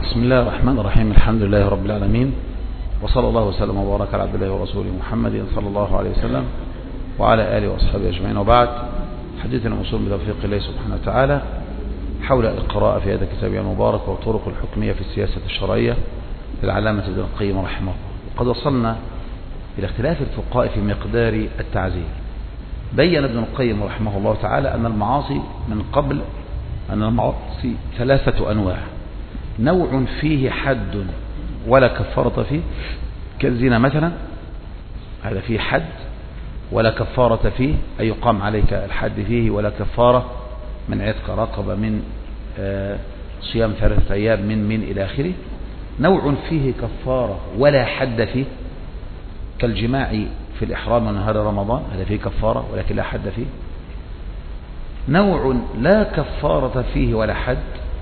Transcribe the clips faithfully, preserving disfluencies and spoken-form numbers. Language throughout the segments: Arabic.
بسم الله الرحمن الرحيم. الحمد لله رب العالمين، وصلى الله وسلم وبارك على عبد الله ورسوله محمد صلى الله عليه وسلم وعلى آله وأصحابه أجمعين، وبعد. حديثنا موصول بتوفيق الله سبحانه وتعالى حول القراءة في هذا الكتاب المبارك والطرق الحكمية في السياسة الشرعية للعلامة ابن القيم رحمه الله. وقد وصلنا إلى اختلاف الفقهاء في مقدار التعزير. بين ابن القيم رحمه الله تعالى أن المعاصي من قبل أن المعاصي ثلاثة أنواع: نوع فيه حد ولا كفارة فيه كالزنا مثلا، هذا فيه حد ولا كفارة فيه، أي يقام عليك الحد فيه ولا كفارة من عتق رقبة، من صيام ثلاثة أيام، من من إلى آخره. نوع فيه كفارة ولا حد فيه كالجماع في الإحرام من نهار رمضان، هذا فيه كفارة ولكن لا حد فيه. نوع لا كفارة فيه ولا حد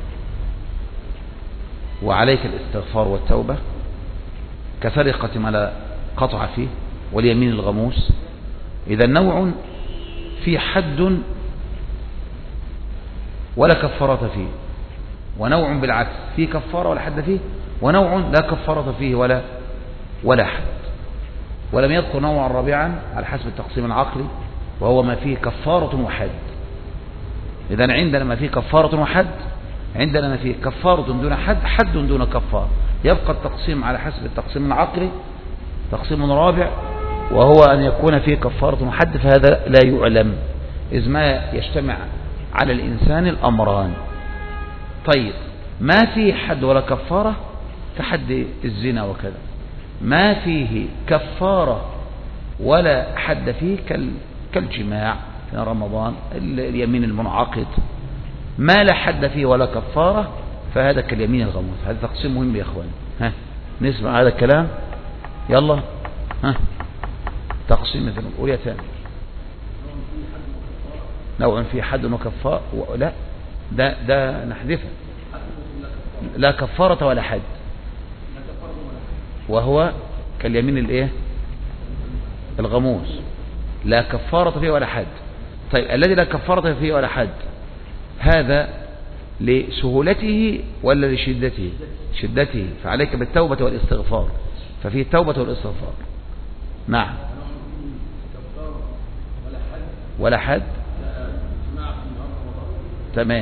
وعليك الاستغفار والتوبة كسرقة ما لا قطع فيه واليمين الغموس. إذا نوع في حد ولا كفارة فيه، ونوع بالعكس فيه كفارة ولا حد فيه، ونوع لا كفارة فيه ولا ولا حد. ولم يذكر نوعا رابعا على حسب التقسيم العقلي، وهو ما فيه كفارة وحد. إذا عندنا ما فيه كفارة وحد، عندنا ما فيه كفارة دون حد، حد دون كفارة. يبقى التقسيم على حسب التقسيم العقلي تقسيم رابع، وهو أن يكون فيه كفارة وحد، فهذا لا يعلم إذ ما يجتمع على الإنسان الأمران. طيب، ما فيه حد ولا كفارة كحد الزنا وكذا، ما فيه كفارة ولا حد فيه كالجماع في رمضان، اليمين المنعقد، ما لا حد فيه ولا كفارة فهذا كاليمين الغموس. هذا تقسيم مهم يا أخواني. ها نسمع هذا الكلام، يلا. ها تقسيم مثل قول يا تاني. نوع فيه حد وكفارة، لا ده ده نحذفه، لا كفارة ولا حد، وهو كاليمين الايه الغموس، لا كفارة فيه ولا حد. طيب، الذي لا كفارة فيه ولا حد هذا لسهولته ولا لشدته؟ شدته، فعليك بالتوبة والاستغفار، ففيه التوبة والاستغفار. نعم. ولا حد، تمام.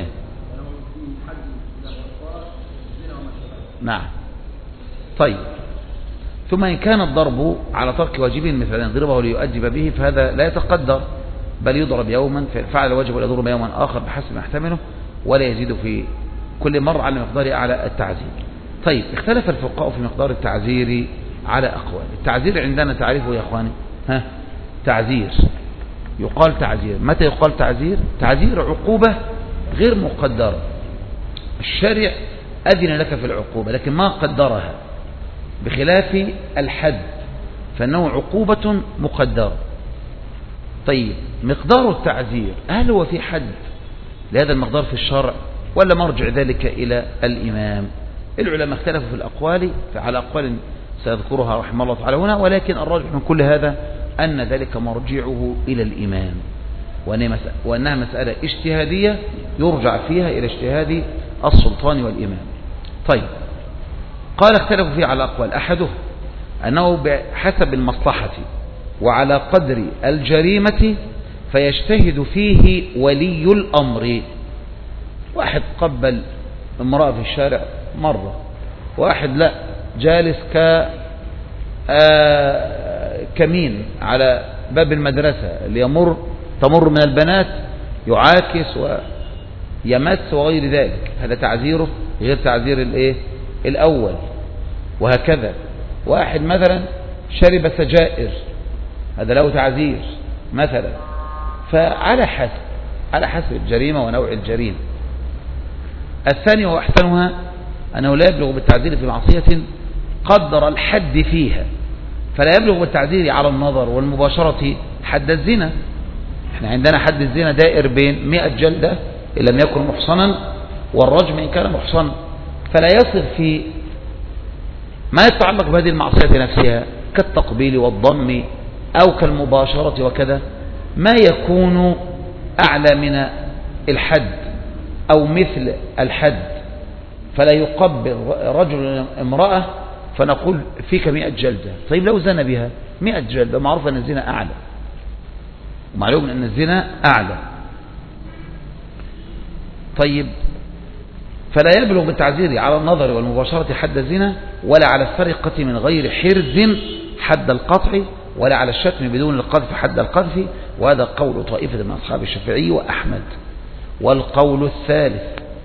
نعم. طيب، ثم إن كان الضرب على ترك واجب مثل أن يضربه ليؤدب به فهذا لا يتقدر، بل يضرب يوما فعل الواجب ولا يضرب يوما آخر بحسب ما يحتمله، ولا يزيد في كل مرة على مقدار أعلى التعزير. طيب، اختلف الفقهاء في مقدار التعزير على أقوال. التعزير عندنا تعريفه يا أخواني، ها تعزير، يقال تعزير. متى يقال تعزير؟ تعزير عقوبة غير مقدرة، الشارع أذن لك في العقوبة لكن ما قدرها، بخلاف الحد فإنه عقوبة مقدرة. طيب، مقدار التعزير هل هو في حد لهذا المقدار في الشرع ولا مرجع ذلك إلى الإمام؟ العلماء اختلفوا في الأقوال، على أقوال سيذكرها رحمه الله تعالى هنا، ولكن الراجح من كل هذا أن ذلك مرجعه إلى الإمام، وأنها مسألة اجتهادية يرجع فيها إلى اجتهاد السلطان والإمام. طيب، قال اختلفوا فيه على أقوال، أحدها أنه بحسب المصلحة وعلى قدر الجريمة فيجتهد فيه ولي الأمر. واحد قبل امرأة في الشارع مرة، واحد لا جالس ك كمين على باب المدرسة اللي يمر تمر من البنات يعاكس ويمس وغير ذلك، هذا تعزيره غير تعزير الايه الأول. وهكذا واحد مثلا شرب سجائر، هذا له تعزير مثلا. فعلى حسب على حسب الجريمة ونوع الجريمة. الثاني وأحسنها أنه لا يبلغ بالتعزير في معصية قدر الحد فيها، فلا يبلغ بالتعزير على النظر والمباشرة حد الزنا. احنا عندنا حد الزنا دائر بين مئة جلدة إن لم يكن محصنا، والرجم إن كان محصنا، فلا يصل في ما يتعلق بهذه المعصية نفسها كالتقبيل والضم أو كالمباشرة وكذا ما يكون أعلى من الحد أو مثل الحد، فلا يقبل رجل امرأة فنقول فيك مئة جلدة. طيب لو زنى بها مئة جلدة، معروف أن الزنا أعلى، معلوم أن الزنا أعلى. طيب فلا يبلغ بالتعزير على النظر والمباشرة حد الزنا، ولا على السرقة من غير حرز حد القطع، ولا على الشتم بدون القذف حد القذف. وهذا قول طائفة من أصحاب الشافعي وأحمد. والقول الثالث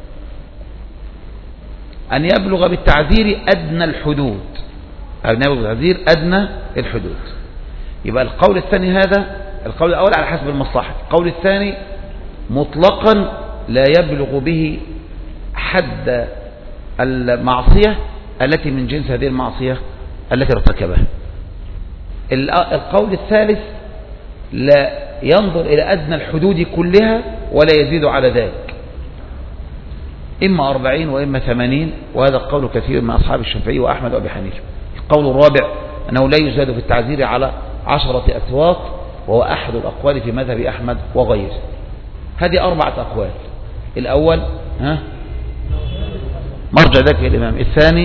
أن يبلغ بالتعزير أدنى الحدود، أن يبلغ بالتعزير أدنى الحدود. يبقى القول الثاني هذا، القول الأول على حسب المصلحة، القول الثاني مطلقا لا يبلغ به حد المعصية التي من جنس هذه المعصية التي ارتكبها. القول الثالث لا ينظر إلى أدنى الحدود كلها ولا يزيد على ذلك، إما أربعين وإما ثمانين، وهذا القول كثير من أصحاب الشافعي وأحمد وأبي حنيفة. القول الرابع أنه لا يزاد في التعزير على عشرة أسواق، وهو أحد الأقوال في مذهب أحمد وغيره. هذه أربعة أقوال. الأول ها مرجع ذلك الإمام. الثاني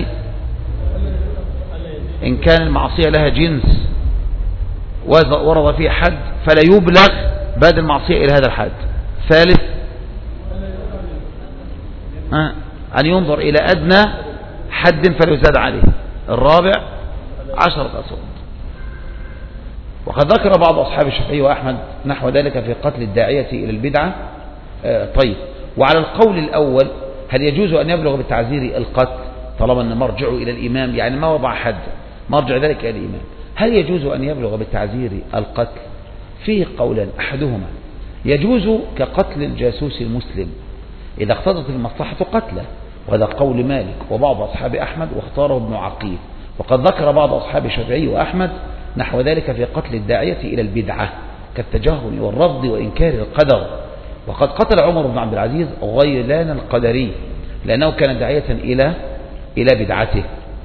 إن كان المعصية لها جنس ورد فيه حد فلا يبلغ بعد المعصية إلى هذا الحد. ثالث ها أن ينظر إلى أدنى حد فلا يزاد عليه. الرابع عشرة أصوات. وقد ذكر بعض أصحاب الشافعي وأحمد نحو ذلك في قتل الداعية إلى البدعة. آه طيب، وعلى القول الأول هل يجوز أن يبلغ بالتعزير القتل طالما أن مرجعه إلى الإمام، يعني ما وضع حد، مرجع ذلك إلى الإمام، هل يجوز أن يبلغ بالتعزير القتل؟ فيه قولان، أحدهما يجوز كقتل الجاسوس المسلم إذا اقتضت المصلحة قتله، وهذا قول مالك وبعض أصحاب أحمد واختاره ابن عقيل. وقد ذكر بعض أصحاب الشافعي وأحمد نحو ذلك في قتل الداعية إلى البدعة كالتجهل والرفض وإنكار القدر. وقد قتل عمر بن عبد العزيز غيلان القدري لأنه كان داعية إلى إلى بدعته.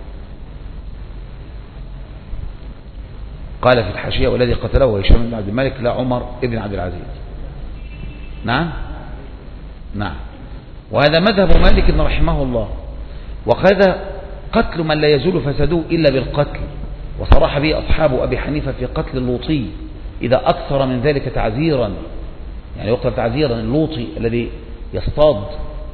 قال في الحاشية والذي قتله هشام بن عبد الملك لا عمر بن عبد العزيز. نعم نعم وهذا مذهب مالك رحمه الله. وهذا قتل من لا يزول فساده إلا بالقتل، وصرح به أصحاب أبي حنيفة في قتل اللوطي إذا أكثر من ذلك تعزيرا، يعني يقتل تعزيرا اللوطي الذي يصطاد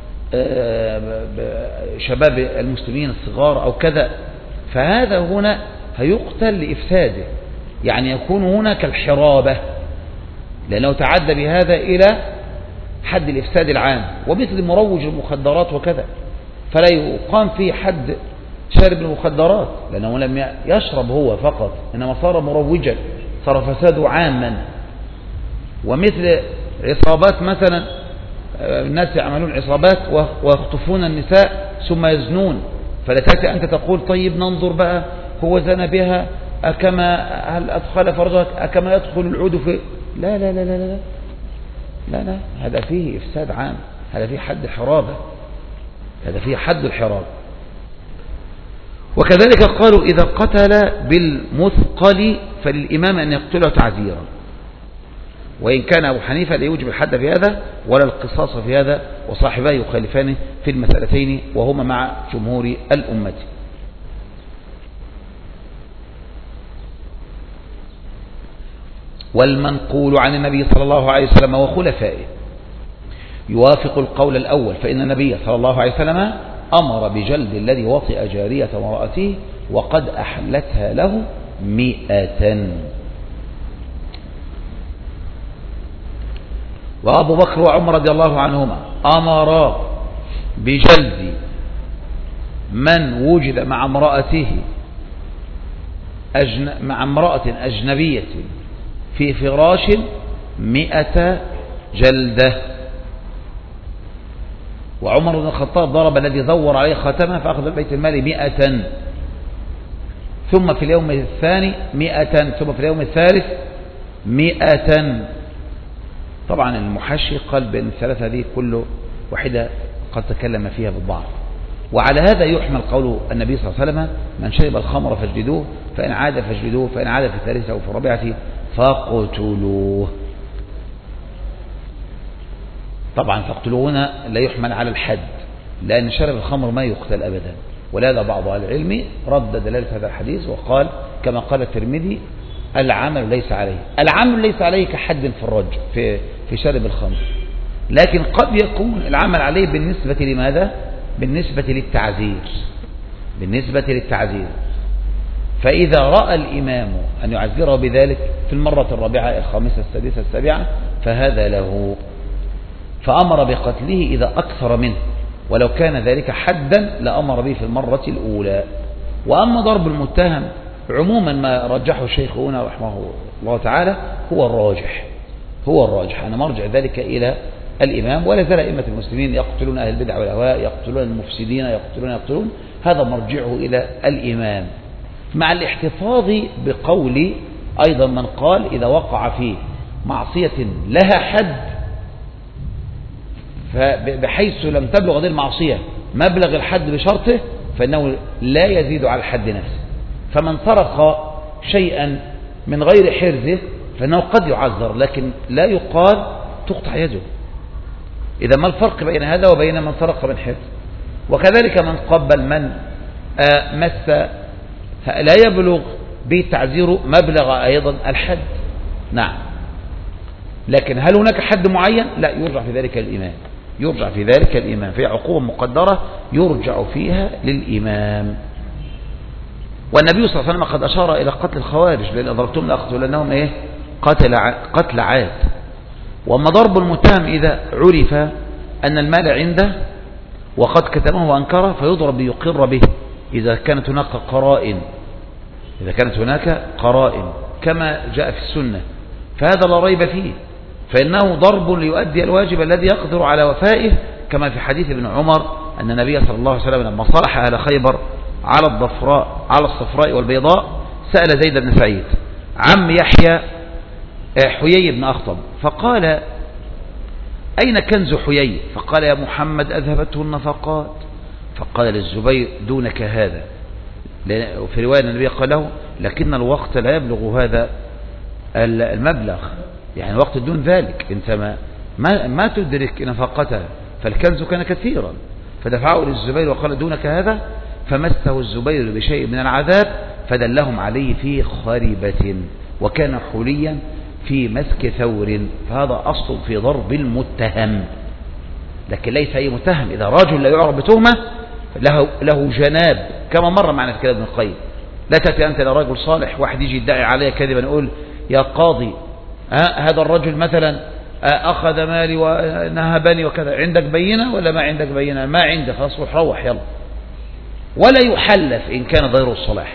شباب المسلمين الصغار أو كذا، فهذا هنا هيقتل لإفساده، يعني يكون هنا كالحرابة لأنه تعدى بهذا إلى حد الإفساد العام. ومثل مروج المخدرات وكذا فلا يقام فيه حد شارب المخدرات لأنه لم يشرب هو فقط، إنما صار مروجا، صار فساده عاما. ومثل عصابات مثلا، الناس يعملون عصابات ويخطفون النساء ثم يزنون، فلا تأتي أنت تقول طيب ننظر بقى هو زنى بها أكما هل أدخل فرجك أكما يدخل العود في لا لا لا لا لا لا لا هذا فيه إفساد عام، هذا فيه حد حرابة، هذا فيه حد الحرابة. وكذلك قالوا إذا قتل بالمثقل فللإمام أن يقتله تعزيرا، وإن كان أبو حنيفة لا يوجب الحد في هذا ولا القصاص في هذا، وصاحباه يخالفان في المسألتين وهما مع جمهور الأمة. والمنقول عن النبي صلى الله عليه وسلم وخلفائه يوافق القول الأول، فإن النبي صلى الله عليه وسلم أمر بجلد الذي وطئ جارية امرأته وقد أحلتها له مئة. وأبو بكر وعمر رضي الله عنهما أمرا بجلد من وجد مع امرأته أجن... مع امرأة أجنبية في فراش مئة جلدة. وعمر بن الخطاب ضرب الذي ذور عليه خاتمه فأخذ البيت المال مئة، ثم في اليوم الثاني مئة، ثم في اليوم الثالث مئة. طبعا المحشي قال بأن الثلاثة هذه كل واحدة قد تكلم فيها بالضعف. وعلى هذا يحمل قول النبي صلى الله عليه وسلم من شرب الخمر فاجلدوه، فإن عاد فاجلدوه، فإن عاد في الثالثة أو في الرابعة فاقتلوه. طبعا فاقتلوه هنا لا يحمل على الحد، لأن شرب الخمر ما يقتل أبدا. ولهذا بعض أهل العلم رد دلالة هذا الحديث وقال كما قال الترمذي العمل ليس عليه، العمل ليس عليه كحد في الرجل في في شرب الخمر، لكن قد يكون العمل عليه بالنسبة لماذا؟ بالنسبة للتعزير، بالنسبة للتعزير. فإذا رأى الإمام أن يعزره بذلك في المرة الرابعة الخامسة السادسة السابعة فهذا له، فأمر بقتله إذا أكثر منه، ولو كان ذلك حدا لأمر به في المرة الأولى. وأما ضرب المتهم عموما ما رجحه الشيخ هنا رحمه الله تعالى هو الراجح، هو الراجح. أنا مرجع ذلك إلى الإمام، ولا زال أئمة المسلمين يقتلون أهل البدع والأهواء، يقتلون المفسدين، يقتلون يقتلون هذا مرجعه إلى الإمام، مع الاحتفاظ بقول أيضا من قال إذا وقع في معصية لها حد بحيث لم تبلغ هذه المعصية مبلغ الحد بشرطه فإنه لا يزيد على الحد نفسه. فمن سرق شيئا من غير حرزه فإنه قد يعذر، لكن لا يقال تقطع يده. إذا ما الفرق بين هذا وبين من سرق من حرز؟ وكذلك من قبل من مس لا يبلغ به التعزير مبلغ أيضا الحد. نعم، لكن هل هناك حد معين؟ لا، يرجع في ذلك الإمام، يرجع في ذلك الإمام، في عقوبة مقدرة يرجع فيها للإمام. والنبي صلى الله عليه وسلم قد أشار إلى قتل الخوارج لأن أضربتم لأقتلنهم إيه؟ قتل قتل عاد. وأما ضرب المتهم إذا عرف أن المال عنده وقد كتمه وأنكره فيضرب ليقر به إذا كانت هناك قرائن، إذا كانت هناك قرائن كما جاء في السنة، فهذا لا ريب فيه، فإنه ضرب ليؤدي الواجب الذي يقدر على وفائه، كما في حديث ابن عمر أن النبي صلى الله عليه وسلم لما صالح أهل خيبر على الضفراء على الصفراء والبيضاء سأل زيد بن سعيد عم يحيى حيي بن أخطب فقال أين كنز حيي؟ فقال يا محمد أذهبته النفقات. فقال للزبير دونك هذا، وفي رواية النبي قال له لكن الوقت لا يبلغ هذا المبلغ، يعني الوقت دون ذلك، انت ما, ما, ما تدرك نفقتها، فالكنز كان كثيرا. فدفعه للزبير وقال دونك هذا، فمسه الزبير بشيء من العذاب فدلهم عليه في خربة، وكان حليا في مسك ثور، فهذا أصل في ضرب المتهم، لكن ليس أي متهم. إذا رجل لا يعرف بتهمة له, له جناب، كما مر معنا في كلام ابن القيم. لا تأتي أنت لرجل صالح واحد يجي يدعي عليه كذبا يقول يا قاضي هذا الرجل مثلا أخذ مالي ونهبني وكذا، عندك بينة ولا ما عندك بينة؟ ما عندك، خلاص روح روح يلا. ولا يحلف إن كان ظاهره الصلاح.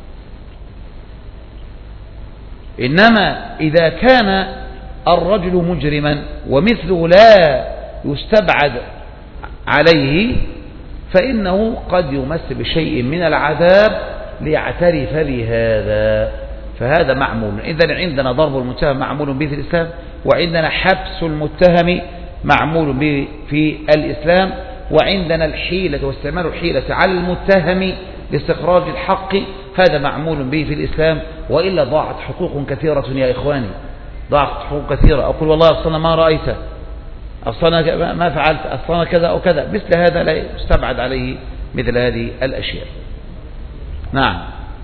إنما إذا كان الرجل مجرما ومثله لا يستبعد عليه فإنه قد يمس بشيء من العذاب ليعترف بهذا، فهذا معمول. إذن عندنا ضرب المتهم معمول به في الإسلام، وعندنا حبس المتهم معمول به في الإسلام، وعندنا الحيلة واستعمال الحيلة على المتهم لاستخراج الحق، هذا معمول به في الإسلام. وإلا ضاعت حقوق كثيرة يا إخواني، ضاعت حقوق كثيرة. أقول والله أصلا ما رأيت، أصلا ما فعلت، أصلا كذا أو كذا، مثل هذا لا يستبعد عليه مثل هذه الأشياء. نعم.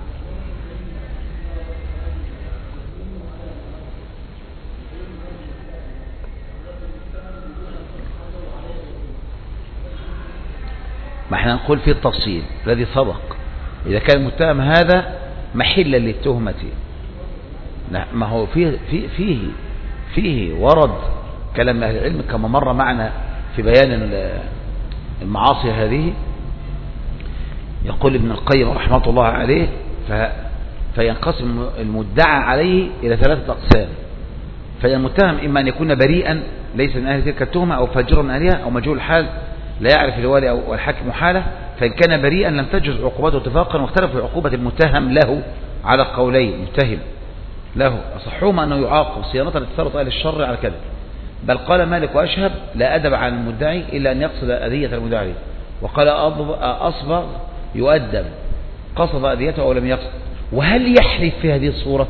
ما احنا نقول في التفصيل الذي سبق، إذا كان المتهم هذا محلا للتهمة، ما هو فيه فيه فيه, فيه ورد كلام أهل العلم كما مر معنا في بيان المعاصي هذه. يقول ابن القيم رحمة الله عليه فينقسم المدعى عليه إلى ثلاثة أقسام. فالمتهم إما أن يكون بريئا ليس من أهل تلك التهمة، أو فاجرا من أهلها، أو مجهول الحال لا يعرف الوالي أو الحاكم حاله. فإن كان بريئا لم تجوز عقوبته اتفاقا، واختلف في عقوبة المتهم له على قولين. متهم له أصحهما أنه يعاقب صيانة لتسلط أهل الشر على كذا، بل قال مالك وأشهب لا أدب عن المدعي إلا أن يقصد أذية المدعي، وقال أصبغ يؤدب قصد أذيته أو لم يقصد. وهل يحلف في هذه الصورة؟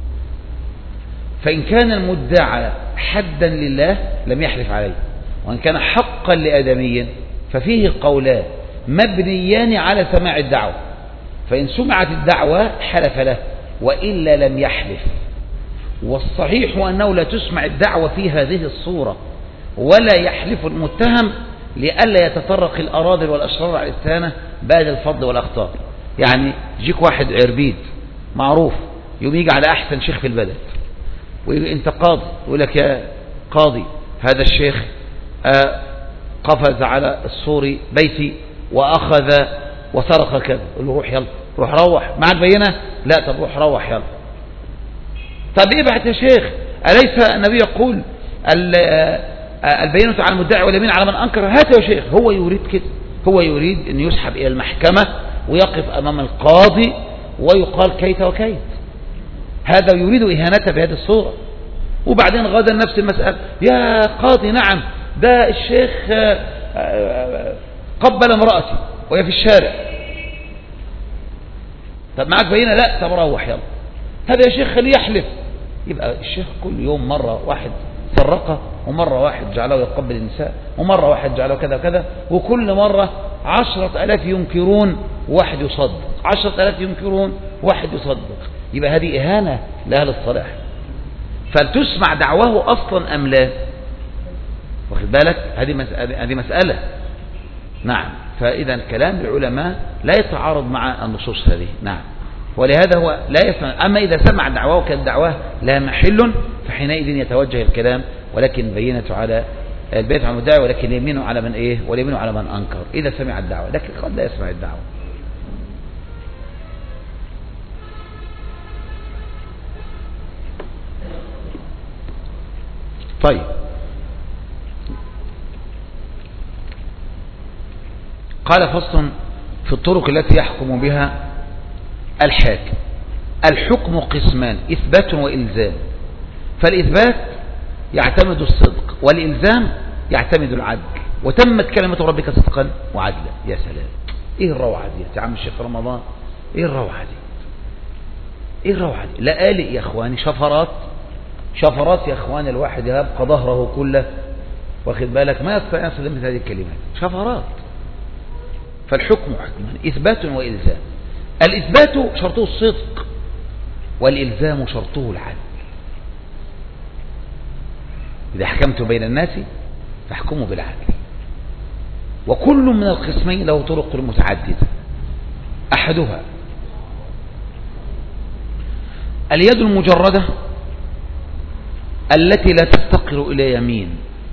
فإن كان المدعى حدا لله لم يحلف عليه، وإن كان حقا لآدمي ففيه قولان مبنيان على سماع الدعوة، فإن سمعت الدعوة حلف له وإلا لم يحلف. والصحيح أنه لا تسمع الدعوة في هذه الصورة ولا يحلف المتهم لئلا يتطرق الأراذل والأشرار على الإستهانة بعد الفضل والأخطار. يعني يجيك واحد عربيد معروف يوم يجي على أحسن شيخ في البلد وأنت قاضي يقول لك يا قاضي هذا الشيخ آه قفز على السور بيتي وأخذ وسرق كذا، يقول له روح يلا روح روح معك بينة؟ لا، طب روح روح يلا. طب ابعت يا شيخ، أليس النبي يقول البينة على المدعي واليمين على من أنكر؟ هات يا شيخ. هو يريد كده، هو يريد أن يسحب إلى المحكمة ويقف أمام القاضي ويقال كيت وكيت. هذا يريد إهانته بهذه الصورة. وبعدين غدا نفس المسألة، يا قاضي نعم ده الشيخ قبل امرأتي وهي في الشارع. طب معك بينة؟ لا، طب روح يلا. هذا يا شيخ خليه يحلف. يبقى الشيخ كل يوم مرة واحد سرقه، ومرة واحد جعله يقبل النساء، ومرة واحد جعله كذا كذا، وكل مرة عشرة ألاف ينكرون واحد يصدق، عشرة ألاف ينكرون واحد يصدق. يبقى هذه إهانة لأهل الصلاح. فلتسمع دعواه أصلا أم لا؟ واخد بالك؟ هذه هذه مسألة. نعم. فإذا كلام العلماء لا يتعارض مع النصوص هذه. نعم. ولهذا هو لا يسمع. أما إذا سمع دعواه وكانت دعواه لا محل فحينئذ يتوجه الكلام، ولكن بينة على البيت على المدعي، ولكن يمينه على من إيه؟ واليمين على من أنكر إذا سمع الدعوة، لكن قد لا يسمع الدعوة. طيب، قال فصل في الطرق التي يحكم بها الحاكم. الحكم قسمان: إثبات وإلزام. فالإثبات يعتمد الصدق، والإلزام يعتمد العدل. وتمت كلمة ربك صدقا وعدلا. يا سلام، إيه الروعة دي يا عم الشيخ رمضان؟ إيه الروعة دي؟ إيه الروعة دي؟ لآلئ يا أخواني، شفرات شفرات يا أخواني، الواحد يبقى ظهره كله، واخد بالك، ما يستطيع أن يصل مثل هذه الكلمات، شفرات. فالحكم حكمان: إثبات وإلزام. الإثبات شرطه الصدق، والإلزام شرطه العدل. إذا حكمت بين الناس فاحكموا بالعدل. وكل من القسمين له طرق متعددة. أحدها اليد المجردة التي لا تفتقر إلى يمين،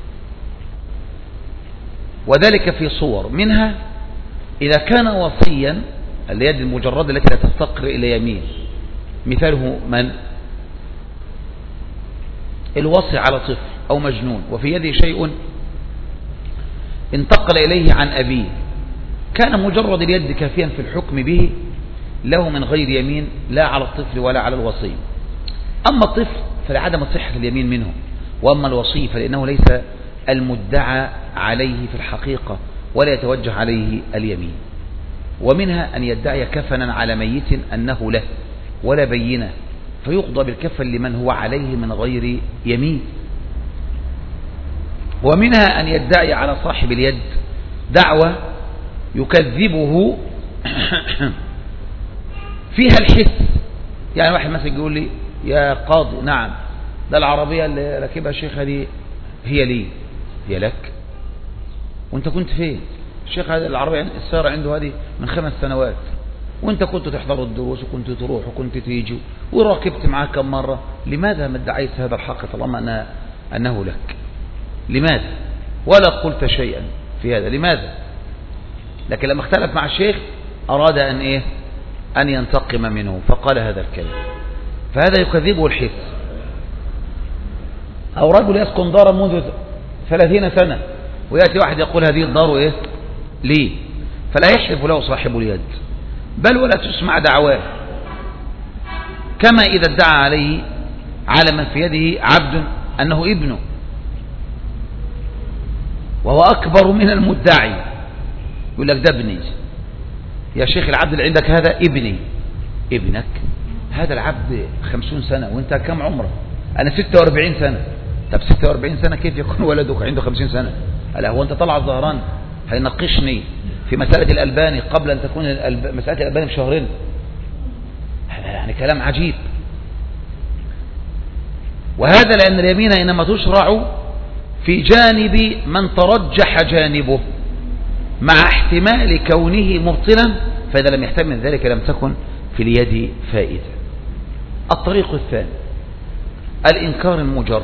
وذلك في صور، منها إذا كان وصيا، اليد المجردة التي لا تفتقر إلى يمين، مثاله من؟ الوصي على طفل أو مجنون وفي يده شيء انتقل إليه عن أبيه، كان مجرد اليد كافيا في الحكم به له من غير يمين، لا على الطفل ولا على الوصي. أما الطفل فلعدم صحة اليمين منه، وأما الوصي فلأنه ليس المدعى عليه في الحقيقة ولا يتوجه عليه اليمين. ومنها أن يدعي كفنا على ميت أنه له ولا بينة، فيقضى بالكفن لمن هو عليه من غير يمين. ومنها أن يدعي على صاحب اليد دعوة يكذبه فيها الحس. يعني واحد مثلا يقول لي يا قاضي نعم ده العربية اللي راكبها الشيخ هذه هي لي. هي لك؟ وانت كنت فين؟ الشيخ هذا العربية السيارة عنده هذه من خمس سنوات، وانت كنت تحضر الدروس وكنت تروح وكنت تيجي وراكبت معك كم مرة. لماذا ما ادعيت هذا الحق طالما أنه, أنه لك؟ لماذا؟ ولا قلت شيئا في هذا، لماذا؟ لكن لما اختلف مع الشيخ أراد أن إيه؟ أن ينتقم منه فقال هذا الكلام، فهذا يكذبه الحس. أو رجل يسكن دارا منذ ثلاثين سنة ويأتي واحد يقول هذه الدار إيه؟ لي، فلا يحلف له صاحب اليد، بل ولا تسمع دعواه. كما إذا ادعى عليه على من في يده عبد أنه ابنه وهو أكبر من المدعي، يقول لك ده ابني يا شيخ، العبد اللي عندك هذا ابني. ابنك؟ هذا العبد خمسون سنة وانت كم عمره؟ أنا ستة واربعين سنة. طب ستة واربعين سنة كيف يكون ولدك عنده خمسين سنة؟ ألا هو أنت طلع الظهران هيناقشني في مسألة الألباني قبل أن تكون مسألة الألباني بشهرين. يعني كلام عجيب. وهذا لأن اليمين إنما تشرع في جانب من ترجح جانبه مع احتمال كونه مبطلا، فإذا لم يحتمل ذلك لم تكن في اليد فائدة. الطريق الثاني الإنكار المجرد.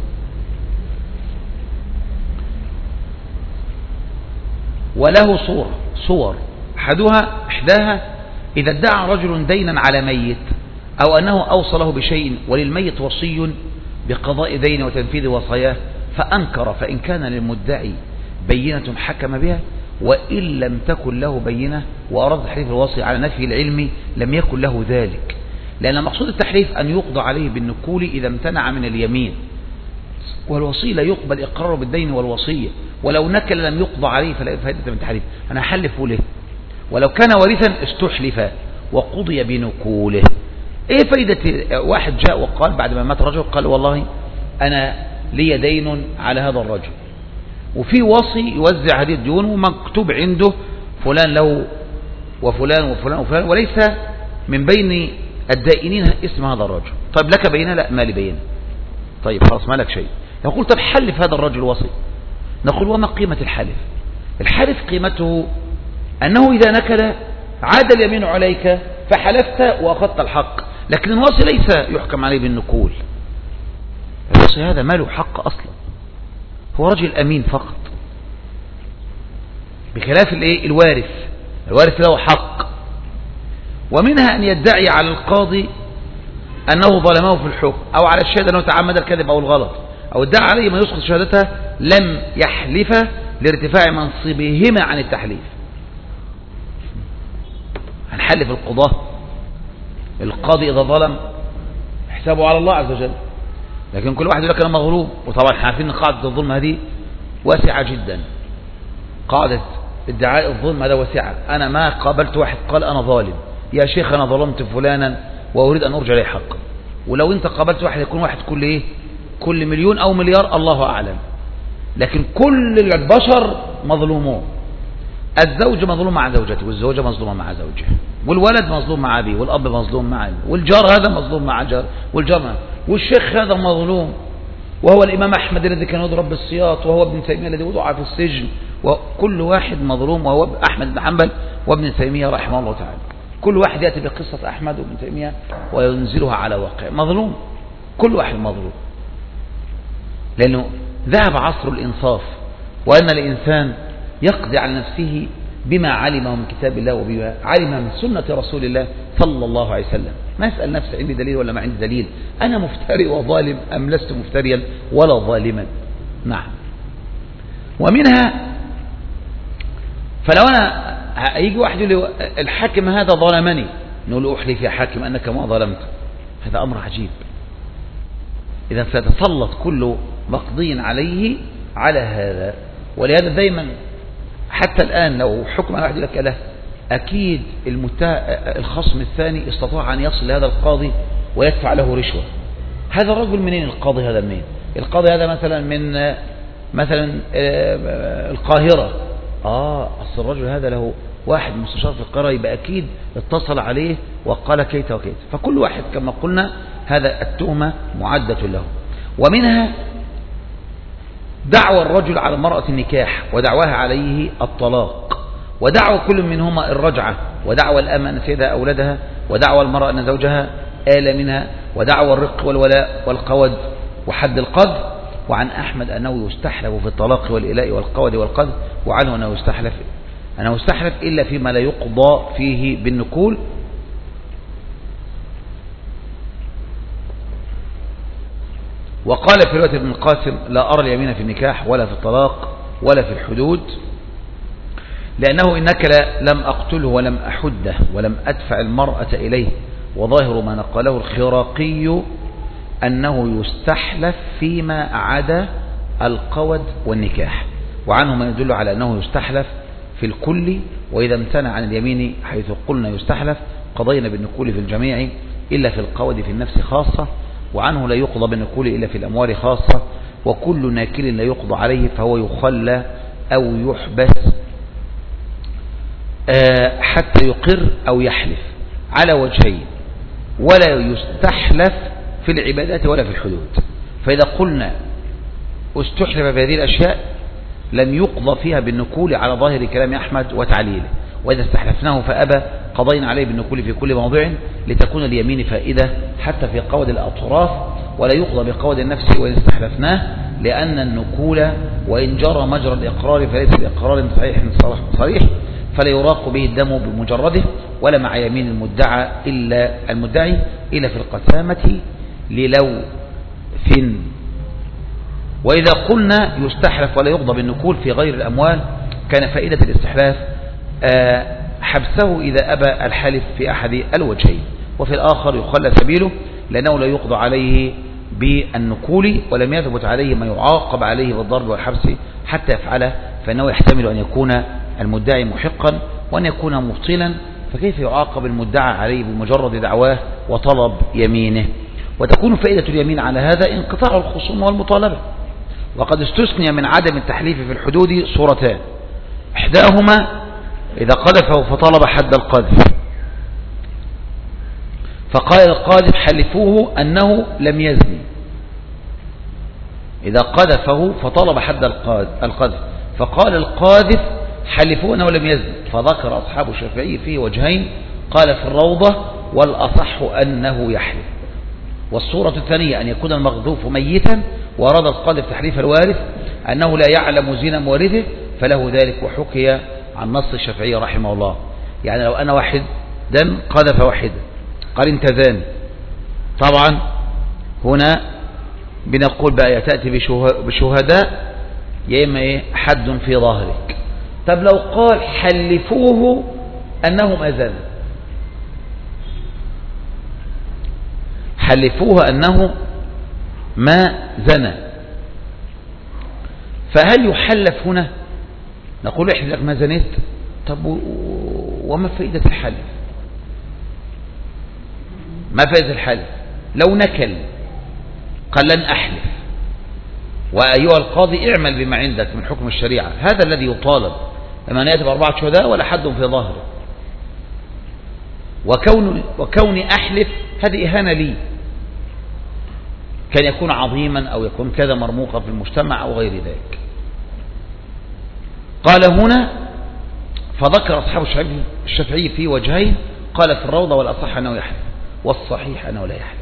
وله صورة صور أحدها إحداها إذا ادعى رجل دينا على ميت أو أنه أوصله بشيء وللميت وصي بقضاء دين وتنفيذ وصاياه فأنكر، فإن كان للمدعي بينة حكم بها، وإن لم تكن له بينة وأراد تحريف الوصي على نفي العلم لم يكن له ذلك، لأن مقصود التحريف أن يقضى عليه بالنكول إذا امتنع من اليمين، والوصي لا يقبل إقراره بالدين والوصية، ولو نكل لم يقضى عليه فلا فائدة من التحريف. أنا أحلف له، ولو كان ورثا استحلف وقضي بنكوله. إيه فائدة واحد جاء وقال بعد ما مات رجل قال والله أنا لي دين على هذا الرجل، وفي وصي يوزع هذه الديون ومكتوب عنده فلان له وفلان وفلان وفلان، وليس من بين الدائنين اسم هذا الرجل. طيب لك بينه؟ لا ما لي بينه. طيب خلاص ما لك شيء. يقول طب حلف هذا الرجل وصي. نقول وما قيمة الحلف؟ الحلف قيمته أنه إذا نكل عاد اليمين عليك فحلفت وأخذت الحق، لكن الوصي ليس يحكم عليه بالنكول. الوصي هذا ما له حق أصلا، هو رجل أمين فقط، بخلاف الايه الوارث. الوارث له حق. ومنها أن يدعي على القاضي أنه ظلمه في الحكم، أو على الشهادة أنه تعمد الكذب أو الغلط، أو ادعى عليه ما يسقط شهادته لم يحلف لارتفاع منصبهما عن التحليف. هنحلف القضاة. القاضي إذا ظلم حسابه على الله عز وجل، لكن كل واحد يقول لك أنا مظلوم. وطبعا احنا عارفين أن قاعدة الظلم هذه واسعة جدا. قاعدة ادعاء الظلم هذا واسعة. أنا ما قابلت واحد قال أنا ظالم، يا شيخ أنا ظلمت فلانا وأريد أن أرجع لي حقا. ولو أنت قابلت واحد يكون واحد كل إيه كل مليون أو مليار الله أعلم، لكن كل البشر مظلومون. الزوج مظلوم مع زوجته، والزوجة مظلومة مع زوجها، والولد مظلوم مع أبيه، والأب مظلوم مع أبيه، والجار هذا مظلوم مع جار، والجار، والشيخ هذا مظلوم، وهو الإمام أحمد الذي كان يضرب بالسياط، وهو ابن تيمية الذي وضع في السجن، وكل واحد مظلوم، وهو أحمد بن حنبل وابن تيمية رحمه الله تعالى. كل واحد يأتي بقصة أحمد وابن تيمية وينزلها على واقع. مظلوم، كل واحد مظلوم، لأنه ذهب عصر الإنصاف، وأن الإنسان يقضي على نفسه بما علمه من كتاب الله وبما علم من سنة رسول الله صلى الله عليه وسلم. ما يسأل نفسه عندي دليل ولا ما عندي دليل، أنا مفتري وظالم أم لست مفتريا ولا ظالما. نعم. ومنها فلو أنا يجي واحد يقول لي الحاكم هذا ظلمني، نقول له أحلف يا حاكم أنك ما ظلمت. هذا أمر عجيب. إذا سيتسلط كل مقضي عليه على هذا. ولهذا دايما حتى الآن لو حكم على واحد يقول لك له أكيد الخصم الثاني استطاع أن يصل لهذا القاضي ويدفع له رشوة. هذا الرجل منين القاضي هذا منين؟ القاضي هذا مثلا من مثلا القاهرة. آه أصل الرجل هذا له واحد مستشار في القاهرة، يبقى أكيد اتصل عليه وقال كيت وكيت. فكل واحد كما قلنا هذا التهمة معدة له. ومنها دعوى الرجل على المرأة النكاح، ودعواها عليه الطلاق، ودعوى كل منهما الرجعة، ودعوى الأمة أن سيدها أولادها، ودعوى المرأة أن زوجها آل منها، ودعوى الرق والولاء والقود وحد القذف. وعن أحمد أنه يستحلف في الطلاق والإلاء والقود والقذف، وعنه أنه يستحلف أنه يستحلف إلا فيما لا يقضى فيه بالنكول. وقال في رواية ابن القاسم لا أرى اليمين في النكاح ولا في الطلاق ولا في الحدود، لأنه إنك لم أقتله ولم أحده ولم أدفع المرأة إليه. وظاهر ما نقله الخراقي أنه يستحلف فيما عدا القود والنكاح، وعنه ما يدل على أنه يستحلف في الكل. وإذا امتنع عن اليمين حيث قلنا يستحلف قضينا بالنكول في الجميع إلا في القود في النفس خاصة، وعنه لا يقضى بالنكول إلا في الأموال خاصة. وكل ناكل لا يقضى عليه فهو يخلى أو يحبس حتى يقر أو يحلف على وجهين، ولا يستحلف في العبادات ولا في الحدود. فإذا قلنا استحلف بهذه الأشياء لم يقضى فيها بالنكول على ظاهر كلام أحمد وتعليله، وإذا استحلفناه فأبى قضينا عليه بالنكول في كل موضع لتكون اليمين فائدة حتى في قود الأطراف، ولا يقضى بقود النفس وإن استحلفناه، لأن النكول وإن جرى مجرى الإقرار فليس بإقرار صحيح صريح، فلا يراق به الدم بمجرده ولا مع يمين المدعى إلا المدعي إلا في القسامة للو فن. وإذا قلنا يستحلف ولا يقضى بالنكول في غير الأموال كان فائدة الاستحلاف حبسه إذا أبى الحلف في أحد الوجهين، وفي الآخر يخلى سبيله لأنه لا يقضى عليه بالنكول ولم يثبت عليه ما يعاقب عليه بالضرب والحبس حتى يفعله، فإنه يحتمل أن يكون المدعي محقا وأن يكون مبطلا، فكيف يعاقب المدعى عليه بمجرد دعواه وطلب يمينه؟ وتكون فائدة اليمين على هذا انقطاع الخصوم والمطالبة. وقد استثني من عدم التحليف في الحدود صورتان، إحداهما إذا قذفه فطلب حد القذف، فقال القاذف حلفوه أنه لم يزني. إذا قذفه فطلب حد القذف فقال القاذف حلفوه أنه لم يزني، فذكر أصحاب الشافعي فيه وجهين، قال في الروضة والأصح أنه يحلف. والصورة الثانية أن يكون المقذوف ميتا وأراد القاذف تحليف الوارث أنه لا يعلم زنا مورثه فله ذلك، وحكي عن نص الشافعي رحمه الله. يعني لو أنا واحد دم قذف واحد قال انت زاني، طبعا هنا بنقول بقى تأتي بشهداء يا إما إيه حد في ظهرك. طب لو قال حلفوه أنه ما زنى، حلفوه أنه ما زنى، فهل يحلف هنا؟ نقول احلف لك ما زنيت. طب وما فائدة الحلف؟ ما فائدة الحلف؟ لو نكل قال لن أحلف، وأيها القاضي اعمل بما عندك من حكم الشريعة، هذا الذي يطالب، لما يأتي بأربعة شهداء ولا حد في ظهره. وكون وكوني أحلف هذه إهانة لي، كان يكون عظيما أو يكون كذا مرموقا في المجتمع أو غير ذلك. قال هنا فذكر أصحاب الشافعي في وجهين، قال في الروضة والأصح أنه يحلف، والصحيح أنه لا يحلف.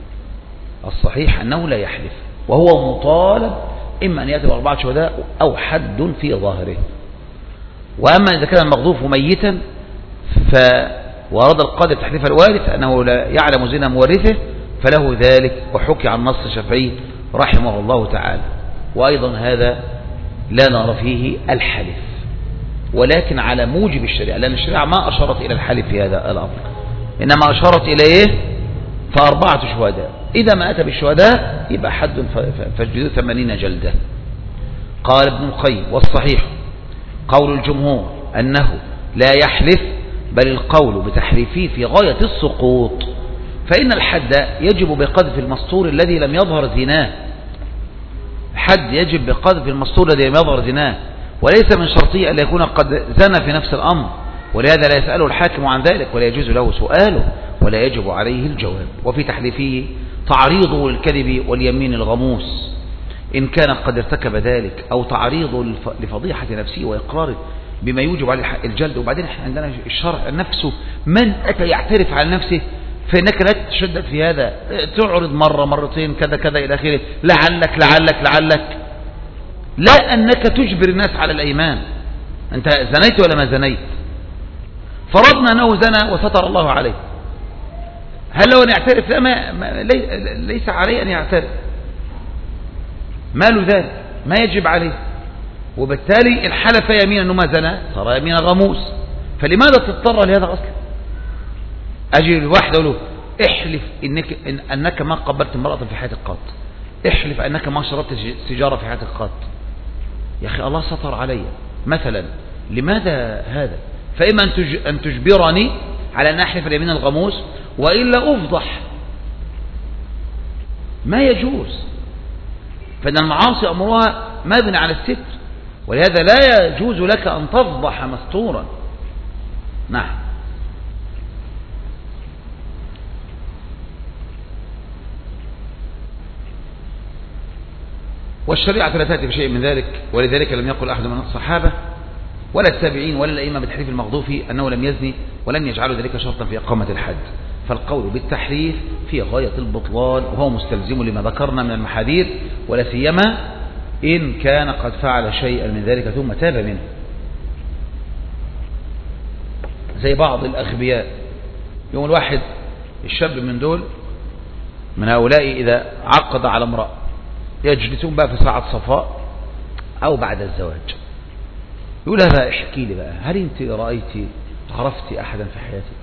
الصحيح أنه لا يحلف، وهو مطالب إما أن يأتي بأربعة شهداء أو حد في ظاهره. وأما إذا كان المغضوف ميتا وأراد القاضي تحليف الوارث أنه لا يعلم زنا مورثه فله ذلك، وحكي عن نص الشافعي رحمه الله تعالى. وأيضا هذا لا نرى فيه الحلف، ولكن على موجب الشريعة، لأن الشريعة ما أشارت إلى الحلف في هذا الأمر، إنما أشارت إليه فأربعة شهداء، إذا ما أتى بالشهداء يبقى حد فاجلدوه ثمانين جلدة. قال ابن القيم والصحيح قول الجمهور أنه لا يحلف، بل القول بتحريفه في غاية السقوط، فإن الحد يجب بقذف المسطور الذي لم يظهر زناه. الحد يجب بقذف المسطور الذي لم يظهر زناه، وليس من شرطه أن يكون قد زنى في نفس الأمر، ولهذا لا يسأله الحاكم عن ذلك ولا يجوز له سؤاله ولا يجب عليه الجواب. وفي تحليفه تعريضه للكذب واليمين الغموس إن كان قد ارتكب ذلك، أو تعريضه لفضيحة نفسه وإقراره بما يوجب عليه الجلد. وبعدين احنا عندنا الشرع نفسه، من أتى يعترف على نفسه فإنك لا تشدد في هذا، تعرض مرة مرتين كذا كذا إلى آخره، لعلك لعلك لعلك، لا أنك تجبر الناس على الأيمان. أنت زنيت ولا ما زنيت؟ فرضنا أنه زنى وستر الله عليه، هل لو أن يعترف؟ لا، ما ما ليس عليه أن يعترف، ما له ذلك، ما يجب عليه. وبالتالي الحلف يمين أنه ما زنى صار يمين غموس، فلماذا تضطر لهذا أصلا؟ أجي الواحد أقول له احلف إنك, إن أنك ما قبلت امرأة في حياتك قط، احلف أنك ما شربت سيجارة في حياتك قط. يا أخي الله ستر علي مثلا، لماذا هذا؟ فإما أن تجبرني على أن أحلف اليمين الغموس، وإلا أفضح، ما يجوز. فإن المعاصي أمرها مبني على الستر، ولهذا لا يجوز لك أن تفضح مستورا. نعم. والشريعة لا تأتي بشيء من ذلك، ولذلك لم يقل أحد من الصحابة ولا التابعين ولا الأئمة بتحريف المغضوفي أنه لم يزني، ولم يجعلوا ذلك شرطا في إقامة الحد. فالقول بالتحريف في غاية البطلان، وهو مستلزم لما ذكرنا من المحاذير، ولا سيما إن كان قد فعل شيئا من ذلك ثم تاب منه، زي بعض الأغبياء. يوم الواحد الشاب من دول من هؤلاء إذا عقد على امرأة يجلسون بقى في ساعة صفاء أو بعد الزواج، يقول لها بقى احكي لي بقى، هل انت رأيتي عرفتي أحدا في حياتك؟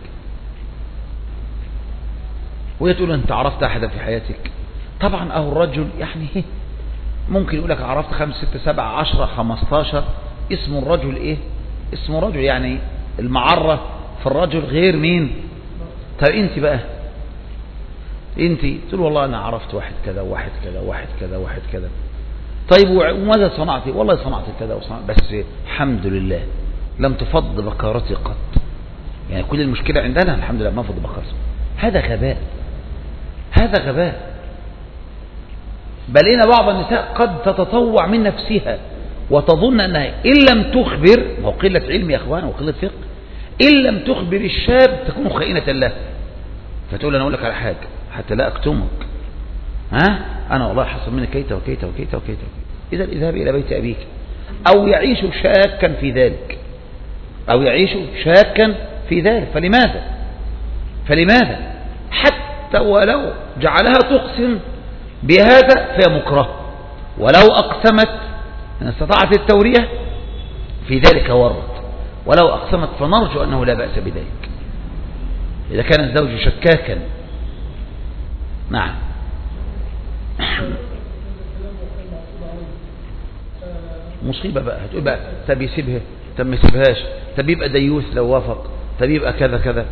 وهي تقول انت عرفت أحدا في حياتك؟ طبعا أهو الرجل يعني ممكن يقول لك عرفت خمس ست سبع عشرة خمستاشر. اسم الرجل ايه؟ اسم الرجل يعني المعرة في الرجل غير مين؟ طيب انت بقى انت تقول والله انا عرفت واحد كذا وواحد كذا وواحد كذا وواحد كذا. طيب وماذا صنعتي؟ والله صنعت كذا وصنعت، بس الحمد لله لم تفض بكارتي قط. يعني كل المشكلة عندنا الحمد لله ما فض بكارتي. هذا غباء، هذا غباء. بل إن بعض النساء قد تتطوع من نفسها وتظن أنها إن لم تخبر، وهو قلة علم يا أخوان وقلة فقه، إن لم تخبر الشاب تكون خائنة له، فتقول أنا أقول لك على حاجة حتى لا أكتمك، ها أنا والله حصل مني كيت وكيت وكيت وكيت. إذا اذهب إلى بيت أبيك. أو يعيش شاكا في ذلك، أو يعيش شاكا في ذلك. فلماذا فلماذا حتى ولو جعلها تقسم بهذا فهي مكره، ولو أقسمت إن استطاعت التورية في ذلك ورد، ولو أقسمت فنرجو أنه لا بأس بذلك إذا كان الزوج شكاكا. نعم. مصيبة بقى، هتقول بقى طب يسيبها، طب ما يسيبهاش، طب يبقى ديوث لو وافق، طب يبقى كذا كذا.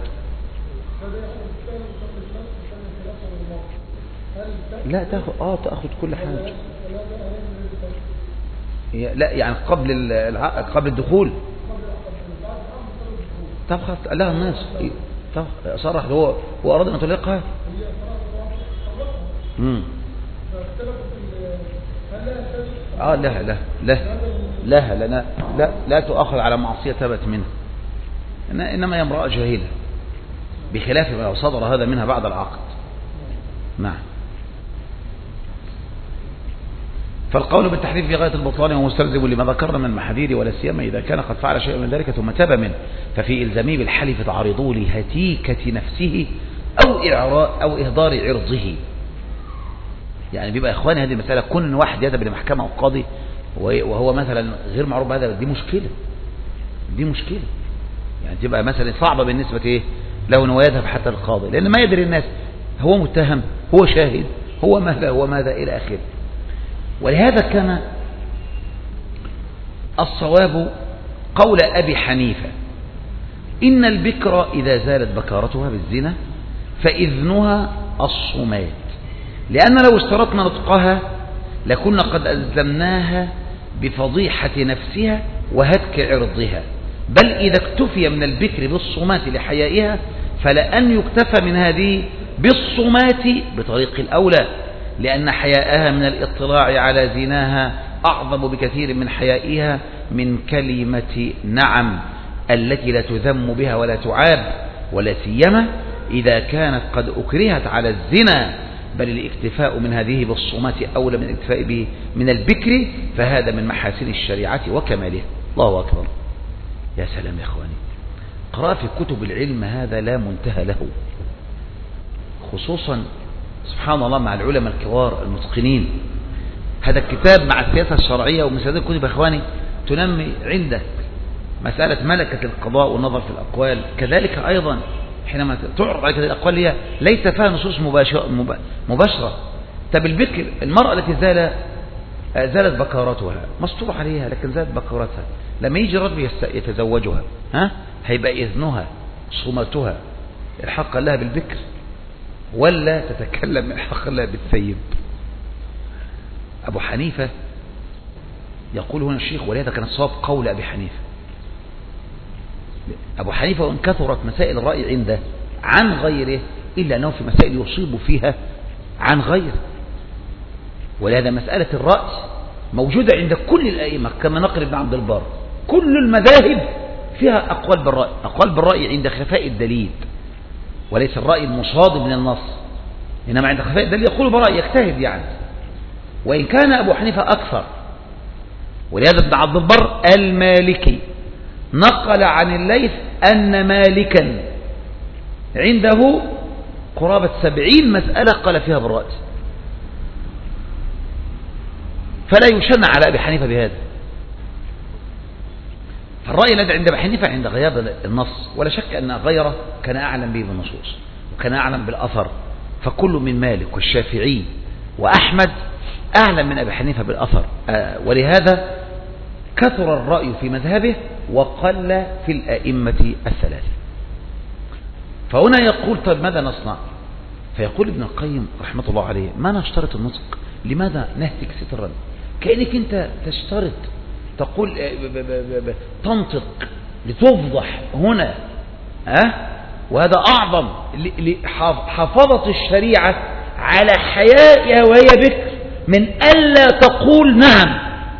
لا تاخد اه تاخد كل حاجة. لا يعني قبل العقد قبل الدخول. طب خلاص قال لها الناس طب صرح هو هو اراد ان يطلقها. امم اه لا لا لا لا لا لا لا, لا تؤخذ على معصية ثبت منها، انما هي امرأة جاهلة بخلاف ما صدر هذا منها بعد العقد. نعم. فالقول بالتحريف في غاية البطلان ومستلزم لما ذكرنا من المحاذير، ولا سيما إذا كان قد فعل شيئا من ذلك ثم تاب منه، ففي إلزامه بالحلف تعرضوا لهتيكة نفسه أو إعراء أو إهدار عرضه. يعني بيبقى إخواني هذه المسألة كون واحد يذهب لمحكمة أو قاضي وهو مثلا غير معروف بهذا، دي مشكلة، دي مشكلة. يعني تبقى مثلا صعبة بالنسبة إيه له أنه يذهب حتى القاضي، لأن ما يدري الناس هو متهم، هو شاهد، هو ماذا هو ماذا إلى آخره. ولهذا كان الصواب قول أبي حنيفة إن البكر إذا زالت بكارتها بالزنا فإذنها الصمات، لأن لو اشترطنا نطقها لكنا قد ألزمناها بفضيحة نفسها وهتك عرضها، بل إذا اكتفي من البكر بالصمات لحيائها فلأن يكتفى من هذه بالصمات بطريق الأولى، لأن حياءها من الاطلاع على زناها أعظم بكثير من حيائها من كلمة نعم التي لا تذم بها ولا تعاب، ولا سيما إذا كانت قد أكرهت على الزنا، بل الاكتفاء من هذه بالصمات أولى من الاكتفاء به من البكر، فهذا من محاسن الشريعة وكمالها. الله أكبر. يا سلام يا أخواني، قراءة في كتب العلم هذا لا منتهى له، خصوصا سبحان الله مع العلماء الكبار المتقنين. هذا الكتاب مع السياسة الشرعية ومن هذه الكتب أخواني تنمي عندك مسألة ملكة القضاء والنظر في الأقوال. كذلك أيضا حينما تعرض عليك الأقوال هي ليس فيها نصوص مباشرة. طب البكر المرأة التي زال زالت بكارتها مستور عليها لكن زالت بكارتها، لما يجي رجل يتزوجها ها هيبقى إذنها صمتها الحق لها بالبكر ولا تتكلم الحق لها بالثيب؟ أبو حنيفة يقول هنا الشيخ، ولهذا كان الصواب قول أبي حنيفة، أبو حنيفة وإن كثرت مسائل الرأي عنده عن غيره إلا أنه في مسائل يصيب فيها عن غيره. ولهذا مسألة الرأي موجودة عند كل الأئمة كما نقل ابن عبد البر. كل المذاهب فيها أقوال بالرأي، أقوال بالرأي عند خفاء الدليل وليس الرأي المصادم من النص، إنما عند خفاء الدليل يقول برأي يجتهد يعني. وإن كان أبو حنيفة أكثر، ولهذا ابن عبد البر المالكي نقل عن الليث أن مالكا عنده قرابة سبعين مسألة قال فيها بالرأي، فلا يشنع على أبي حنيفة بهذا. فالرأي الذي عند أبي حنيفة عند غياب النص، ولا شك أن غيره كان أعلم به بالنصوص وكان أعلم بالأثر، فكل من مالك والشافعي وأحمد أعلم من أبي حنيفة بالأثر، ولهذا كثر الرأي في مذهبه وقل في الأئمة الثلاثة. فهنا يقول طيب ماذا نصنع؟ فيقول ابن القيم رحمة الله عليه ما نشترط النطق، لماذا نهتك سترا؟ كأنك أنت تشترط تقول ب ب ب ب تنطق لتفضح هنا، أه؟ وهذا أعظم حافظت الشريعة على حيائها وهي بكر من ألا تقول نعم.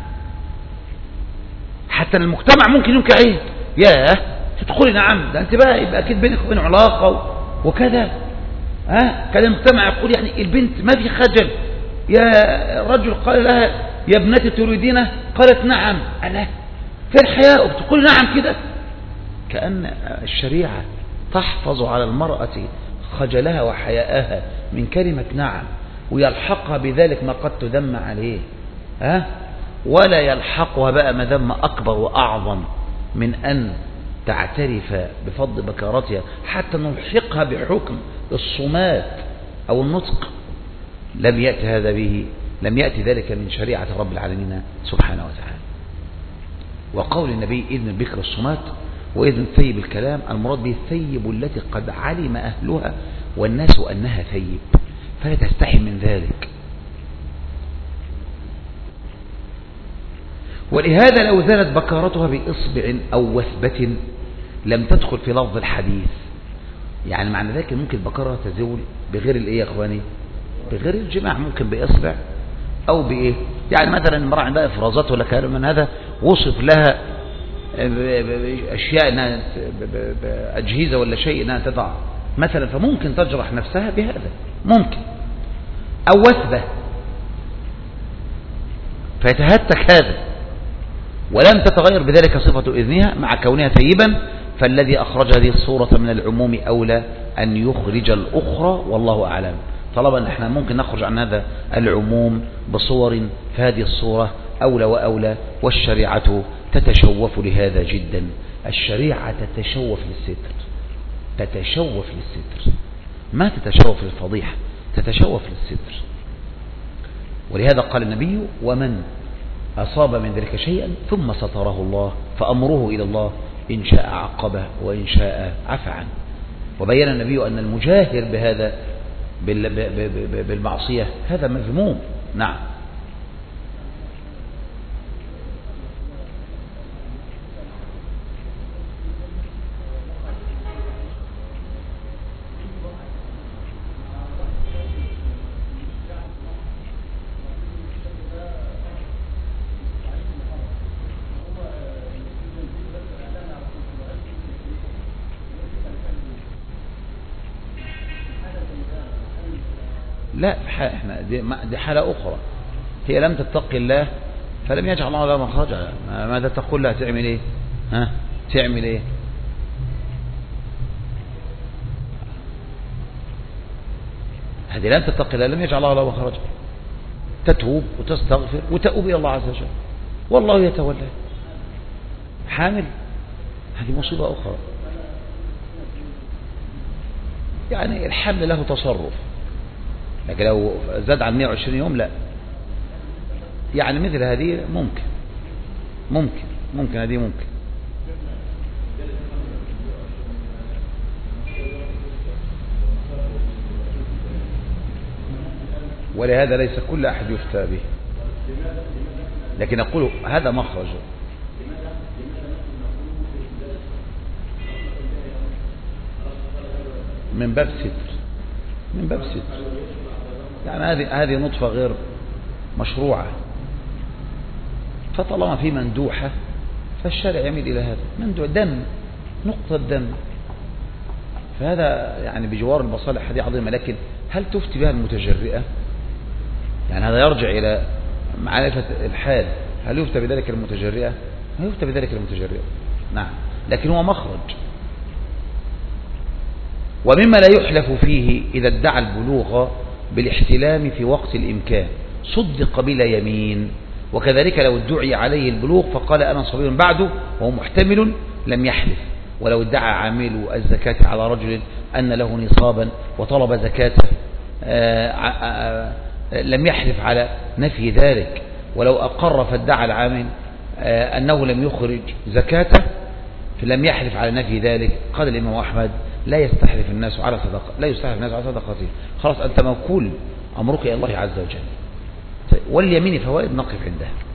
حتى المجتمع ممكن ينكر عليه، ياه تدخلي نعم، ده أنت بقى يبقى أكيد بينك وبين علاقة وكذا. ها كان المجتمع يقول يعني البنت ما في خجل، يا رجل قال لها يا ابنتي تريدينه؟ قالت نعم. أنا في الحياء وبتقول نعم كده، كأن الشريعة تحفظ على المرأة خجلها وحياءها من كلمة نعم، ويلحقها بذلك ما قد تذم عليه، ها ولا يلحقها بقى مذمة أكبر وأعظم من أن تعترف بفضل بكارتها حتى نلحقها بحكم الصمات أو النطق. لم يأتي هذا به، لم يأتي ذلك من شريعة رب العالمين سبحانه وتعالى. وقول النبي إذن البكر الصمات وإذن ثيب الكلام، المراد به الثيب التي قد علم أهلها والناس أنها ثيب، فلا تستحي من ذلك. ولهذا لو زالت بكارتها بإصبع أو وثبة لم تدخل في لفظ الحديث. يعني معنى ذلك ممكن البكارة تزول بغير الإيه يا أخواني؟ بغير الجماع، ممكن بإصبع أو بإيه. يعني مثلا المرأة عندها إفرازات ولا كلام من هذا وصف لها أشياء إنها أجهزة ولا شيء إنها تضع مثلا، فممكن تجرح نفسها بهذا ممكن، أو وثبة فيتهتك هذا، ولم تتغير بذلك صفة إذنها مع كونها ثيبا، فالذي أخرج هذه الصورة من العموم أولى أن يخرج الأخرى، والله أعلم. طالما أن احنا ممكن نخرج عن هذا العموم بصور، فهذه الصورة أولى وأولى، والشريعة تتشوف لهذا جدا. الشريعة تتشوف للستر، تتشوف للستر، ما تتشوف للفضيحة، تتشوف للستر. ولهذا قال النبي ومن أصاب من ذلك شيئا ثم ستره الله فأمره إلى الله إن شاء عقبه وإن شاء عفى عنه. وبين النبي أن المجاهر بهذا بالمعصية هذا مذموم. نعم. لا احنا دي, دي حالة أخرى، هي لم تتقي الله فلم يجعل الله لها مخرجا. ماذا تقول لها تعمل ايه؟ ها تعمل ايه؟ هذه لم تتقي الله لم يجعل الله لها مخرجا، تتوب وتستغفر وتؤوب إلى الله عز وجل والله يتولى. حامل هذه مصيبة أخرى، يعني الحمل له تصرف، لكن لو زاد عن مئة وعشرين يوم لا. يعني مثل هذه ممكن ممكن ممكن هذه ممكن. ولهذا ليس كل أحد يفتى به، لكن أقول هذا مخرج. من باب ستر من باب ستر يعني هذه هذه نطفة غير مشروعة، فطالما في مندوحة فالشارع يميل إلى هذا، مندوح دم، نقطة دم، فهذا يعني بجوار المصالح هذه عظيمة. لكن هل تفتي بها المتجرئة؟ يعني هذا يرجع إلى معرفة الحال، هل يفتى بذلك المتجرئة؟ ما يفتى بذلك المتجرئة، نعم، لكن هو مخرج. ومما لا يحلف فيه إذا ادعى البلوغ بالاحتلام في وقت الإمكان صدق بلا يمين، وكذلك لو ادعي عليه البلوغ فقال أنا صبي بعده وهو محتمل لم يحلف. ولو ادعى عامل الزكاة على رجل أن له نصابا وطلب زكاته لم يحلف على نفي ذلك. ولو أقر فادعى العامل أنه لم يخرج زكاته فلم يحلف على نفي ذلك. قال الإمام أحمد لا يستحلف الناس على صدقة لا يستحلف الناس على صدقته، خلاص أنت موكول أمرك إلى الله عز وجل. واليمين فوائد نقف عندها.